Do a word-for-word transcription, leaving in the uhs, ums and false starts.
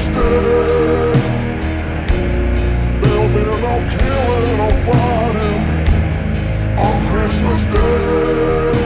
Day. There'll be no killing or fighting on Christmas Day.